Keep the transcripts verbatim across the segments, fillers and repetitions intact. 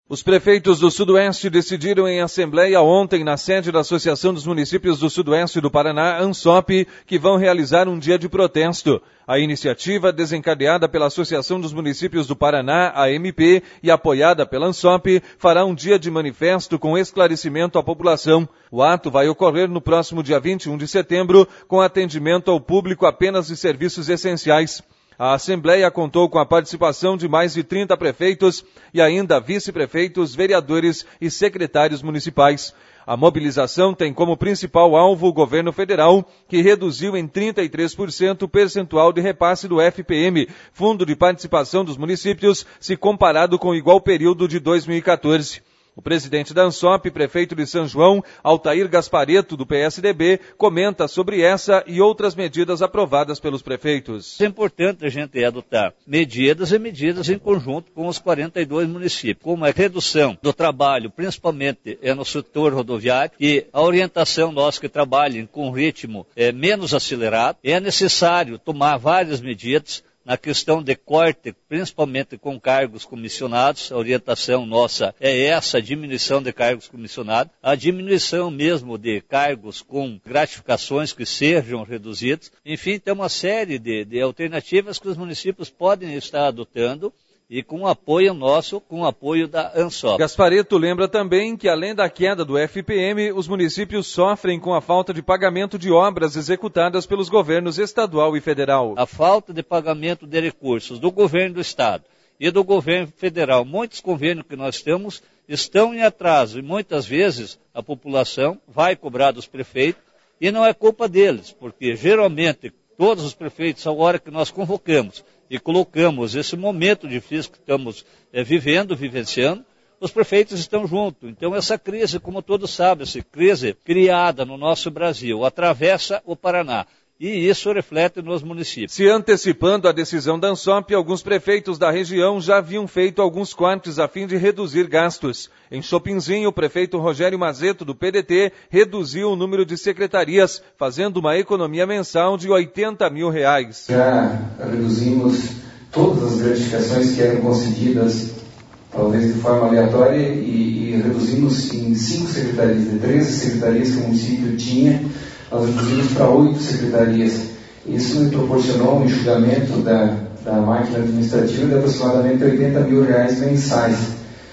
Os prefeitos do Sudoeste decidiram em assembleia ontem na sede da Associação dos Municípios do Sudoeste do Paraná, ANSOP, que vão realizar um dia de protesto. A iniciativa, desencadeada pela Associação dos Municípios do Paraná, A M P, e apoiada pela ANSOP, fará um dia de manifesto com esclarecimento à população. O ato vai ocorrer no próximo dia vinte e um de setembro, com atendimento ao público apenas de serviços essenciais. A Assembleia contou com a participação de mais de trinta prefeitos e ainda vice-prefeitos, vereadores e secretários municipais. A mobilização tem como principal alvo o governo federal, que reduziu em trinta e três por cento o percentual de repasse do F P M, Fundo de Participação dos Municípios, se comparado com o igual período de dois mil e quatorze. O presidente da ANSOP, prefeito de São João, Altair Gasparetto, do P S D B, comenta sobre essa e outras medidas aprovadas pelos prefeitos. É importante a gente adotar medidas e medidas em conjunto com os quarenta e dois municípios, como a redução do trabalho, principalmente é no setor rodoviário, e a orientação nossa que trabalhem com ritmo é, menos acelerado. É necessário tomar várias medidas na questão de corte, principalmente com cargos comissionados. A orientação nossa é essa, a diminuição de cargos comissionados, a diminuição mesmo de cargos com gratificações que sejam reduzidos. Enfim, tem uma série de, de alternativas que os municípios podem estar adotando, e com apoio nosso, com apoio da ANSOP. Gasparetto lembra também que, além da queda do F P M, os municípios sofrem com a falta de pagamento de obras executadas pelos governos estadual e federal. A falta de pagamento de recursos do governo do estado e do governo federal. Muitos convênios que nós temos estão em atraso e muitas vezes a população vai cobrar dos prefeitos e não é culpa deles, porque geralmente todos os prefeitos, a hora que nós convocamos e colocamos esse momento difícil que estamos é, vivendo, vivenciando, os prefeitos estão juntos. Então essa crise, como todos sabem, essa crise criada no nosso Brasil, atravessa o Paraná. E isso reflete nos municípios. Se antecipando a decisão da ANSOP, alguns prefeitos da região já haviam feito alguns cortes a fim de reduzir gastos. Em Chopinzinho, o prefeito Rogério Mazeto, do P D T, reduziu o número de secretarias, fazendo uma economia mensal de oitenta mil reais. Já reduzimos todas as gratificações que eram concedidas, talvez de forma aleatória, e, e reduzimos em cinco secretarias, de treze secretarias que o município tinha, nós reduzimos para oito secretarias. Isso me proporcionou um enxugamento da, da máquina administrativa de aproximadamente oitenta mil reais mensais.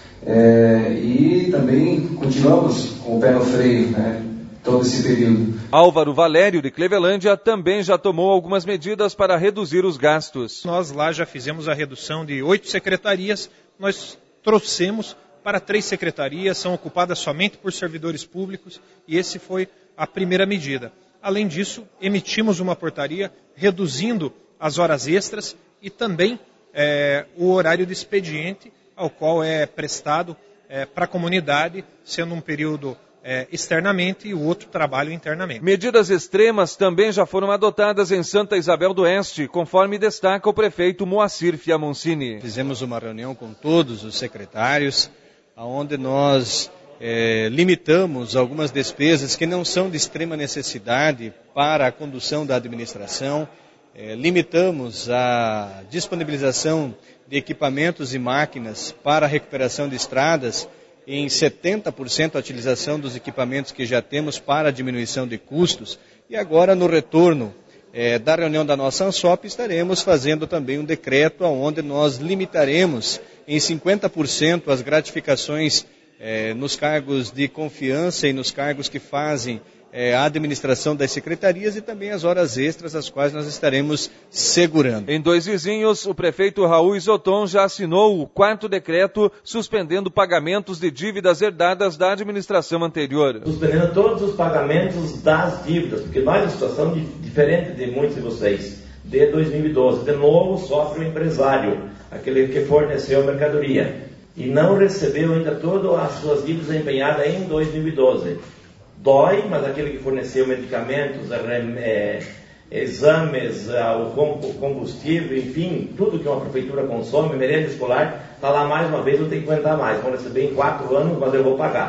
É, e também continuamos com o pé no freio, né, todo esse período. Álvaro Valério, de Clevelândia, também já tomou algumas medidas para reduzir os gastos. Nós lá já fizemos a redução de oito secretarias, nós trouxemos para três secretarias, são ocupadas somente por servidores públicos, e esse foi a primeira medida. Além disso, emitimos uma portaria reduzindo as horas extras e também é, o horário de expediente, ao qual é prestado é, para a comunidade, sendo um período é, externamente e o outro trabalho internamente. Medidas extremas também já foram adotadas em Santa Isabel do Oeste, conforme destaca o prefeito Moacir Fiamoncini. Fizemos uma reunião com todos os secretários, onde nós É, limitamos algumas despesas que não são de extrema necessidade para a condução da administração, é, limitamos a disponibilização de equipamentos e máquinas para a recuperação de estradas em setenta por cento a utilização dos equipamentos que já temos para a diminuição de custos, e agora no retorno é, da reunião da nossa ANSOP estaremos fazendo também um decreto onde nós limitaremos em cinquenta por cento as gratificações É, nos cargos de confiança e nos cargos que fazem é, a administração das secretarias, e também as horas extras, as quais nós estaremos segurando. Em Dois Vizinhos, o prefeito Raul Isoton já assinou o quarto decreto suspendendo pagamentos de dívidas herdadas da administração anterior. Suspendendo todos os pagamentos das dívidas, porque nós temos uma situação de, diferente de muitos de vocês. De dois mil e doze, de novo, sofre o empresário, aquele que forneceu a mercadoria e não recebeu ainda todas as suas dívidas empenhadas em dois mil e doze. Dói, mas aquele que forneceu medicamentos, é, exames, o combustível, enfim, tudo que uma prefeitura consome, merenda escolar, está lá mais uma vez, eu tenho que aguentar mais. Vou receber em quatro anos, mas eu vou pagar.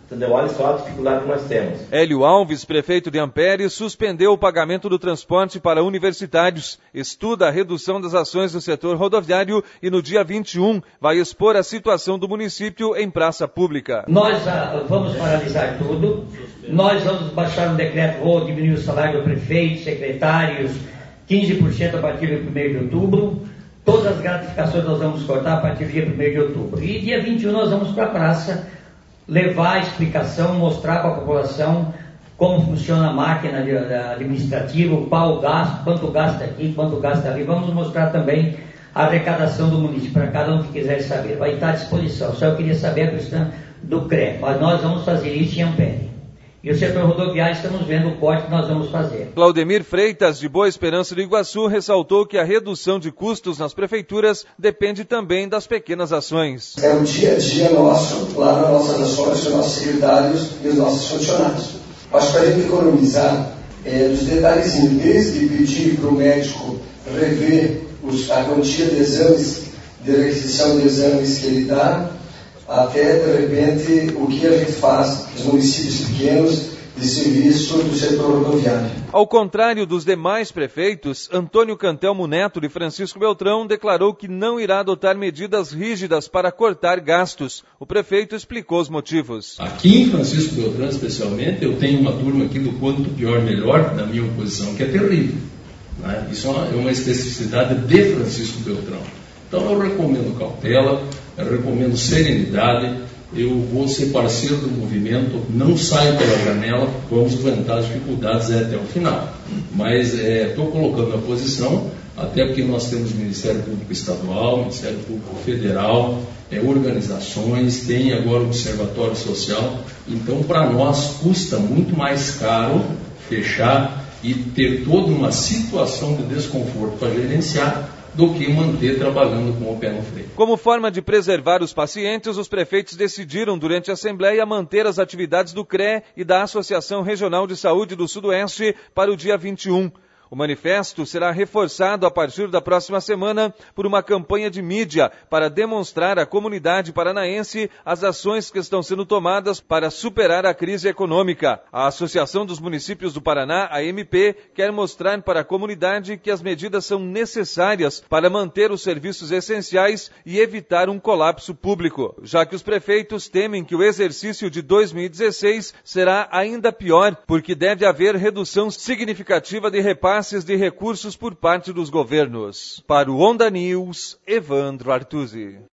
Entendeu? Olha só a dificuldade que nós temos. Hélio Alves, prefeito de Ampere, suspendeu o pagamento do transporte para universitários, estuda a redução das ações do setor rodoviário e no dia vinte e um vai expor a situação do município em praça pública. Nós ah, vamos paralisar tudo, nós vamos baixar um decreto, vou diminuir o salário do prefeito, secretários, quinze por cento a partir do primeiro de outubro, todas as gratificações nós vamos cortar a partir do dia primeiro de outubro. E dia vinte e um nós vamos para a praça, levar a explicação, mostrar para a população como funciona a máquina administrativa, qual o gasto, quanto gasta aqui, quanto gasta ali. Vamos mostrar também a arrecadação do município, para cada um que quiser saber. Vai estar à disposição. Só eu queria saber a questão do C R E, mas nós vamos fazer isso em Ampere. E o setor rodoviário, estamos vendo o corte que nós vamos fazer. Claudemir Freitas, de Boa Esperança do Iguaçu, ressaltou que a redução de custos nas prefeituras depende também das pequenas ações. É o dia a dia nosso, lá nas nossas ações, dos nossos secretários e dos nossos funcionários. Acho que para a gente economizar é, dos detalhezinhos, desde pedir para o médico rever os, a quantia de exames, de requisição de exames que ele dá, até, de repente, o que a gente faz nos municípios pequenos de serviço do setor rodoviário. Ao contrário dos demais prefeitos, Antônio Cantelmo Neto de Francisco Beltrão declarou que não irá adotar medidas rígidas para cortar gastos. O prefeito explicou os motivos. Aqui em Francisco Beltrão, especialmente, eu tenho uma turma aqui do quanto pior, melhor, na minha oposição, que é terrível. Né? Isso é uma especificidade de Francisco Beltrão. Então eu recomendo cautela, eu recomendo serenidade, eu vou ser parceiro do movimento, não saio pela janela, vamos enfrentar as dificuldades até o final. Mas estou é, colocando a posição, até porque nós temos Ministério Público Estadual, Ministério Público Federal, é, organizações, tem agora o Observatório Social, então para nós custa muito mais caro fechar e ter toda uma situação de desconforto para gerenciar, do que manter trabalhando com o pé no freio. Como forma de preservar os pacientes, os prefeitos decidiram durante a Assembleia manter as atividades do C R E e da Associação Regional de Saúde do Sudoeste para o dia vinte e um. O manifesto será reforçado a partir da próxima semana por uma campanha de mídia para demonstrar à comunidade paranaense as ações que estão sendo tomadas para superar a crise econômica. A Associação dos Municípios do Paraná, a M P, quer mostrar para a comunidade que as medidas são necessárias para manter os serviços essenciais e evitar um colapso público, já que os prefeitos temem que o exercício de dois mil e dezesseis será ainda pior, porque deve haver redução significativa de repasses de recursos por parte dos governos. Para o Onda News, Evandro Artuzzi.